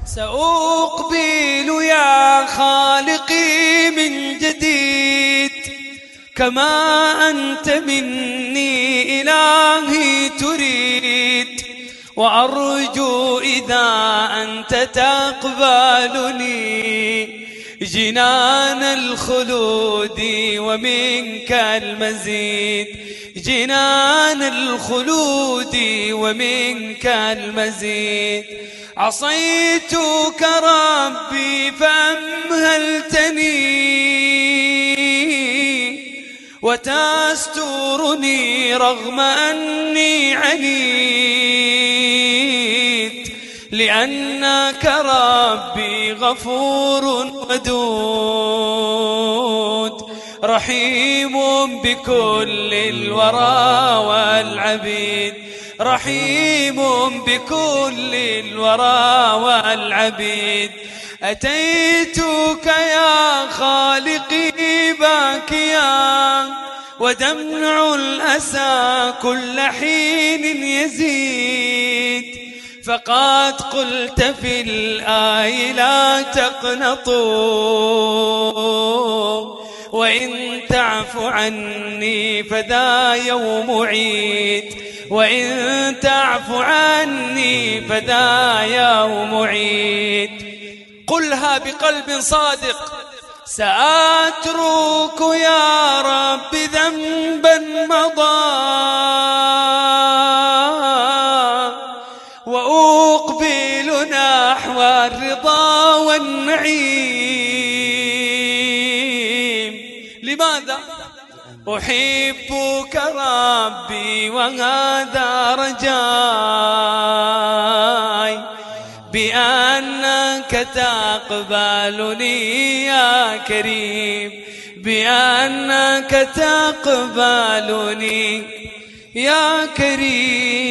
سأقبل يا خالقي من جديد كما أنت مني إلهي تريد، وأرجو إذا أنت تقبلني جنان الخلود ومنك المزيد، جنان الخلود ومنك المزيد. عصيتك ربي فأمهلتني وتسترني رغم أني عنيد، لأنك ربي غفور ودود رحيم بكل الورى والعبيد، رحيم بكل الورى والعبيد. أتيتك يا خالقي باكيا ودمع الأسى كل حين يزيد، فقد قلت في الآي لا تقنطوا وإن تعف عني فذا يوم عيد، وإن تعف عني فذا يوم عيد. قلها بقلب صادق سأترك يا رب ذنبا مضى وأقبل نحو الرضا والنعيم. لماذا؟ أحبك ربي وهذا رجاي بأنك تقبلني يا كريم، بأنك تقبلني يا كريم.